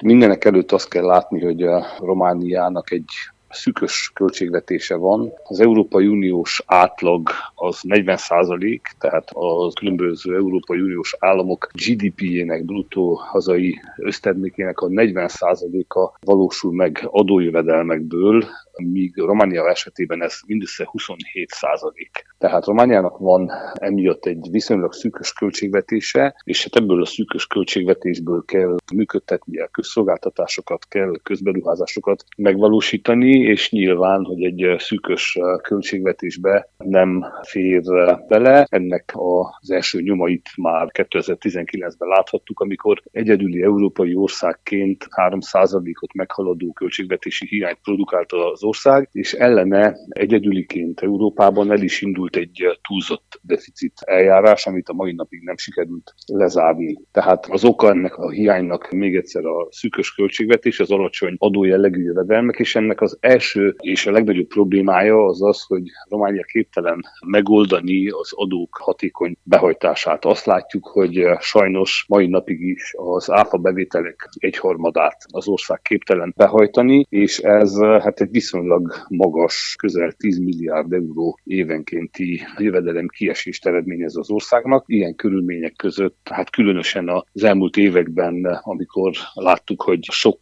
Mindenek előtt azt kell látni, hogy a Romániának egy szűkös költségvetése van. Az Európai Uniós átlag az 40%, tehát a különböző Európai Uniós államok GDP-jének, bruttó hazai össztermékének a 40%-a valósul meg adójövedelmekből, míg Románia esetében ez mindössze 27%. Tehát Romániának van emiatt egy viszonylag szűkös költségvetése, és hát ebből a szűkös költségvetésből kell működtetni a közszolgáltatásokat, kell közberuházásokat megvalósítani, és nyilván, hogy egy szűkös költségvetésbe nem fér bele. Ennek az első nyomait már 2019-ben láthattuk, amikor egyedüli európai országként 3%-ot meghaladó költségvetési hiányt produkált az ország, és ellene egyedüliként Európában el is indult egy túlzott deficit eljárás, amit a mai napig nem sikerült lezárni. Tehát az oka ennek a hiánynak még egyszer a szűkös költségvetés, az alacsony adójellegű jövedelmek, és ennek az első és a legnagyobb problémája az az, hogy Románia képtelen megoldani az adók hatékony behajtását. Azt látjuk, hogy sajnos mai napig is az áfa bevételek egyharmadát az ország képtelen behajtani, és ez hát egy viszonylag magas, közel 10 milliárd euró évenkénti jövedelem kiesést eredményez az országnak. Ilyen körülmények között, hát különösen az elmúlt években, amikor láttuk, hogy sok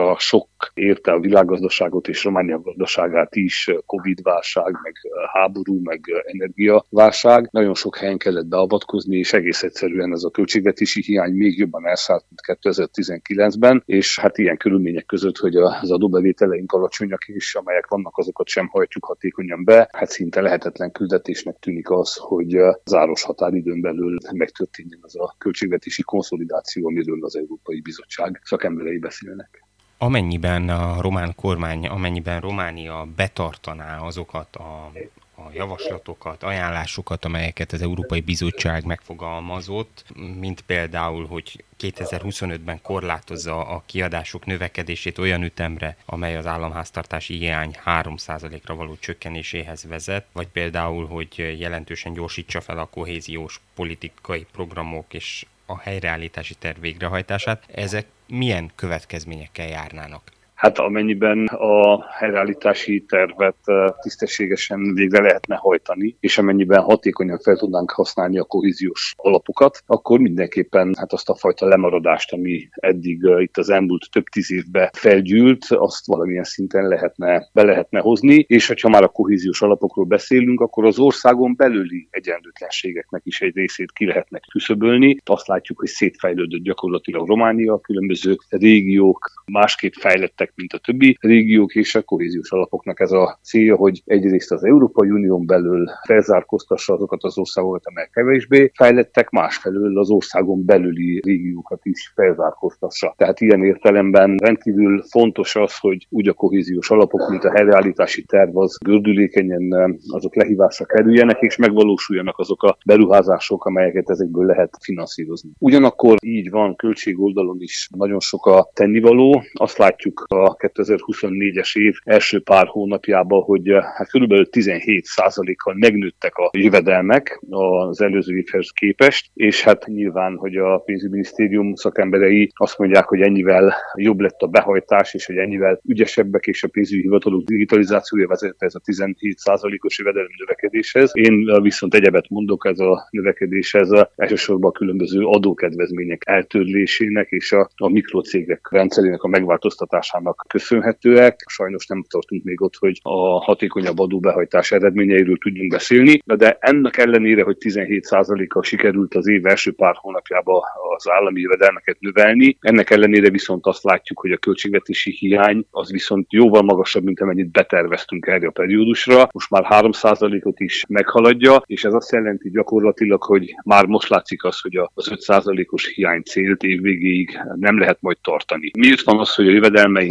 érte a világgazdaságot és Románia gazdaságát is, Covid-válság, meg háború, meg energiaválság. Nagyon sok helyen kellett beavatkozni, és egész egyszerűen ez a költségvetési hiány még jobban elszállt, mint 2019-ben, és hát ilyen körülmények között, hogy az adóbevételeink alacsonyak is, amelyek vannak, azokat sem hajtjuk hatékonyan be. Hát szinte lehetetlen küldetésnek tűnik az, hogy záros határidőn belül megtörténjen az a költségvetési konszolidáció, amiről az Európai Bizottság szakemberei beszélnek. Amennyiben a román kormány, amennyiben Románia betartaná azokat a javaslatokat, ajánlásokat, amelyeket az Európai Bizottság megfogalmazott, mint például, hogy 2025-ben korlátozza a kiadások növekedését olyan ütemre, amely az államháztartási hiány 3%-ra való csökkenéséhez vezet, vagy például, hogy jelentősen gyorsítsa fel a kohéziós politikai programok és a helyreállítási terv végrehajtását. Ezek milyen következményekkel járnának? Hát amennyiben a helyreállítási tervet tisztességesen végre lehetne hajtani, és amennyiben hatékonyan fel tudnánk használni a kohéziós alapokat, akkor mindenképpen hát azt a fajta lemaradást, ami eddig itt az elmúlt több 10 évben felgyűlt, azt valamilyen szinten be lehetne hozni, és hogyha már a kohéziós alapokról beszélünk, akkor az országon belüli egyenlőtlenségeknek is egy részét ki lehetne küszöbölni. Azt látjuk, hogy szétfejlődött gyakorlatilag Románia, különböző régiók másképp fejlettek, mint a többi régiók, és a kohéziós alapoknak ez a célja, hogy egyrészt az Európai Unión belül felzárkóztassa azokat az országokat, amelyek kevésbé fejlettek, másfelől az országon belüli régiókat is felzárkóztassa. Tehát ilyen értelemben rendkívül fontos az, hogy úgy a kohéziós alapok, mint a helyreállítási terv az gördülékenyen azok lehívásra kerüljenek, és megvalósuljanak azok a beruházások, amelyeket ezekből lehet finanszírozni. Ugyanakkor így van, költségoldalon is nagyon sok a tennivaló. Azt látjuk a 2024-es év első pár hónapjában, hogy hát körülbelül 17%-kal megnőttek a jövedelmek az előző évhez képest, és hát nyilván, hogy a pénzügyminisztérium szakemberei azt mondják, hogy ennyivel jobb lett a behajtás, és hogy ennyivel ügyesebbek, és a pénzügyi hivatalok digitalizációja vezette ez a 17%-os jövedelem növekedéshez. Én viszont egyebet mondok, ez a növekedéshez elsősorban a különböző adókedvezmények eltörlésének és a mikrocégek rendszerének a megváltoztatásának köszönhetőek. Sajnos nem tartunk még ott, hogy a hatékonyabb adóbehajtás eredményeiről tudjunk beszélni, de ennek ellenére, hogy 17%-kal sikerült az év első pár hónapjában az állami jövedelmeket növelni, ennek ellenére viszont azt látjuk, hogy a költségvetési hiány az viszont jóval magasabb, mint amennyit beterveztünk erre a periódusra. Most már 3%-ot is meghaladja, és ez azt jelenti gyakorlatilag, hogy már most látszik az, hogy az 5%-os hiány célt év végéig nem lehet majd tartani. Miért van az, hogy a jövedelmeink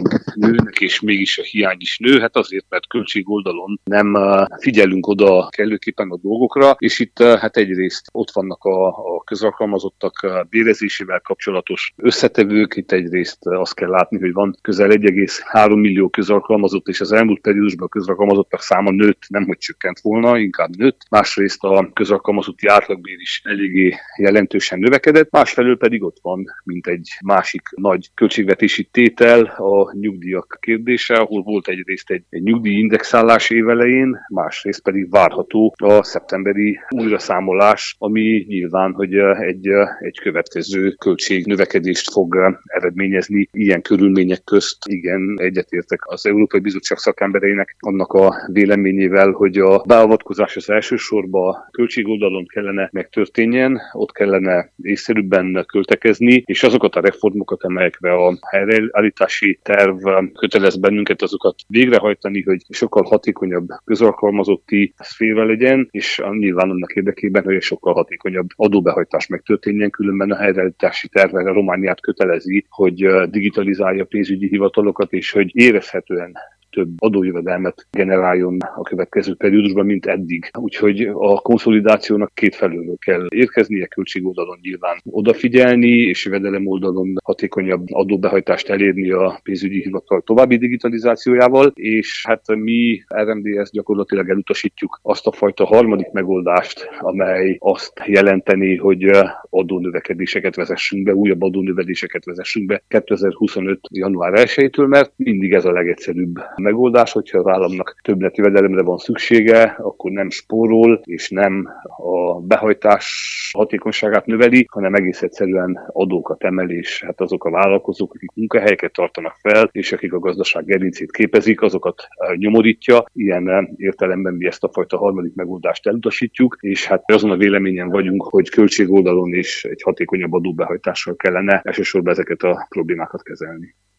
jövedelmeink nőnek, és mégis a hiány is nő, hát azért, mert költségoldalon nem figyelünk oda kellőképpen a dolgokra, és itt hát egyrészt ott vannak a közalkalmazottak bérezésével kapcsolatos összetevők, itt egyrészt azt kell látni, hogy van közel 1,3 millió közalkalmazott, és az elmúlt periódusban a közalkalmazottak száma nőtt, nem hogy csökkent volna, inkább nőtt. Másrészt a közalkalmazotti átlagbér is eléggé jelentősen növekedett, másfelől pedig ott van, mint egy másik nagy költségvetési tétel, a nyugdíjak kérdése, ahol volt egyrészt egy nyugdíjindexálás évelején, másrészt pedig várható a szeptemberi újraszámolás, ami nyilván, hogy egy következő költségnövekedést fog eredményezni ilyen körülmények közt. Igen, egyetértek az Európai Bizottság szakembereinek annak a véleményével, hogy a beavatkozás az elsősorban költségoldalon kellene megtörténjen, ott kellene észszerűbben költekezni, és azokat a reformokat, amelyekre a helyreállítási terv kötelez bennünket, azokat végrehajtani, hogy sokkal hatékonyabb közalkalmazotti szféra legyen, és nyilván annak érdekében, hogy egy sokkal hatékonyabb adóbehajtás megtörténjen, különben a helyreállítási terv a Romániát kötelezi, hogy digitalizálja pénzügyi hivatalokat, és hogy érezhetően több adójövedelmet generáljon a következő periódusban, mint eddig. Úgyhogy a konszolidációnak két felülről kell érkeznie, költségoldalon nyilván odafigyelni, és jövedelem oldalon hatékonyabb adóbehajtást elérni a pénzügyi hivatal további digitalizációjával, és hát mi RMDS gyakorlatilag elutasítjuk azt a fajta harmadik megoldást, amely azt jelenteni, hogy adónövekedéseket vezessünk be, újabb adónövekedéseket vezessünk be 2025. január 1-től, mert mindig ez a legegyszerűbb megoldás, hogyha az államnak többletjövedelemre van szüksége, akkor nem spórol, és nem a behajtás hatékonyságát növeli, hanem egész egyszerűen adókat emel, és hát azok a vállalkozók, akik munkahelyeket tartanak fel, és akik a gazdaság gerincét képezik, azokat nyomorítja. Ilyen értelemben mi ezt a fajta harmadik megoldást elutasítjuk, és hát azon a véleményen vagyunk, hogy költségoldalon is egy hatékonyabb adóbehajtással kellene elsősorban ezeket a problémákat kezelni.